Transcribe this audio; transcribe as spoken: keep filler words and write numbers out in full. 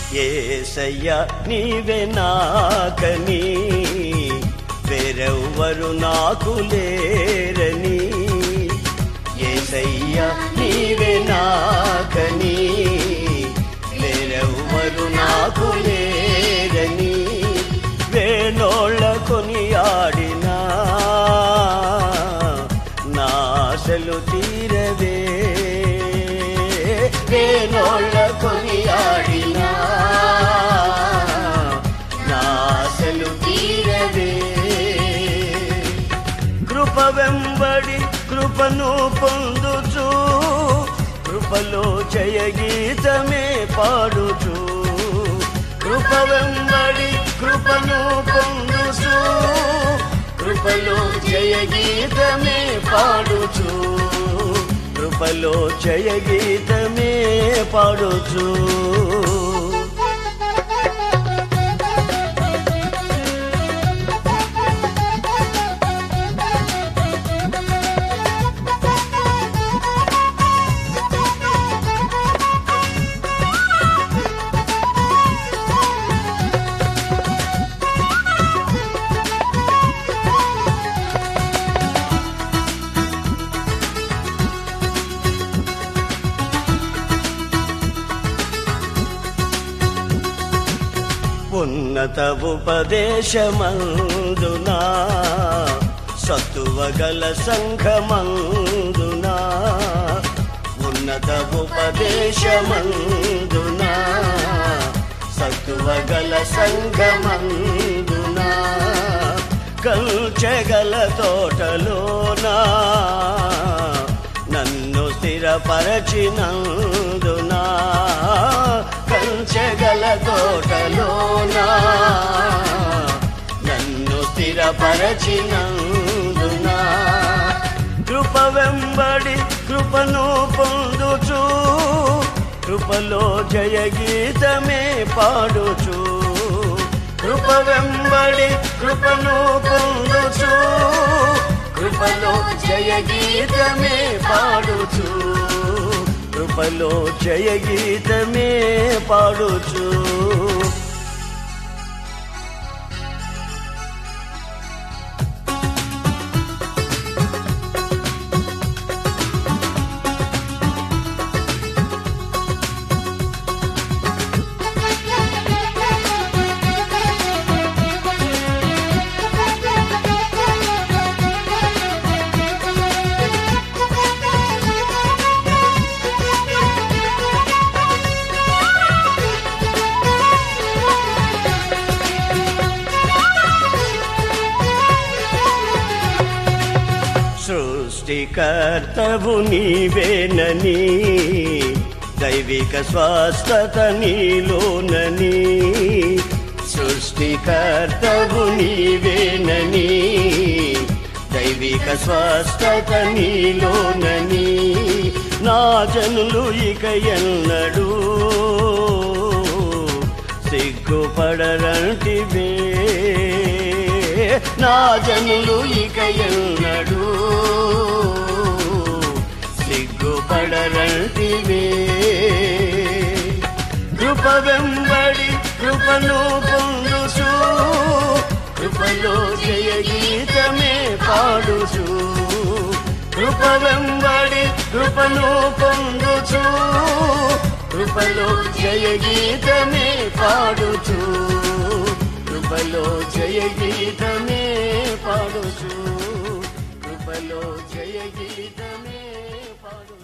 యేసయ్యా నీవే నాకని వేరెవ్వరు నాకు లేరని, యేసయ్యా నీవే నాకని వేరెవ్వరు నాకు లేరని, వేణోళ్ళ కొనియాడినా నాశలు తీరవే, వేణోళ్ళ కొనియాడినా నాశలు తీరవే. కృప వెంబడి కృపను పొందుచు, కృపలో జయ గీతమే పాడుచు, కృప వెంబడి కృపను పొందుచు, కృపలో జయ గీతమే పాడుచు, కృపలో జయ గీతమే పాడుచు. ఉన్నత ఉపదేశమందునా సత్తువగల సంఘమందునా, ఉన్నత ఉపదేశమందునా సత్తువగల సంఘమందునా, కంచెగల తోటలోనా నన్ను స్థిరపరచినందునా, కంచెగల తోటలోనా నన్ను స్థిరపరచినందునా, కృప వెంబడి కృపను పొందుచు, కృపలో జయ గీతమే పాడుచు, కృప వెంబడి కృపను పొందుచు, కృపలో జయ గీతమే పాడుచు, కృపలో జయ గీతమే పాడుచు. సృష్టికర్తవు నీవేనని, దైవిక స్వస్థత నీలోనని, సృష్టికర్తవు నీవేనని, దైవిక స్వస్థత నీలోనని, నా జనులు ఇక ఎన్నడూ సిగ్గుపడరంటివే, నా జనులు ఇక ఎన్నడూ సిగ్గుపడరంటివే, కృప వెంబడి కృపను పొందుచు, కృపలో జయ గీతమే పాడుచు, కృప వెంబడి కృపను పొందుచు, కృపలో జయ గీతమే పాడుచు, కృపలో జయ గీతమే పాడుచు, కృపలో జయ గీతమే పాడు.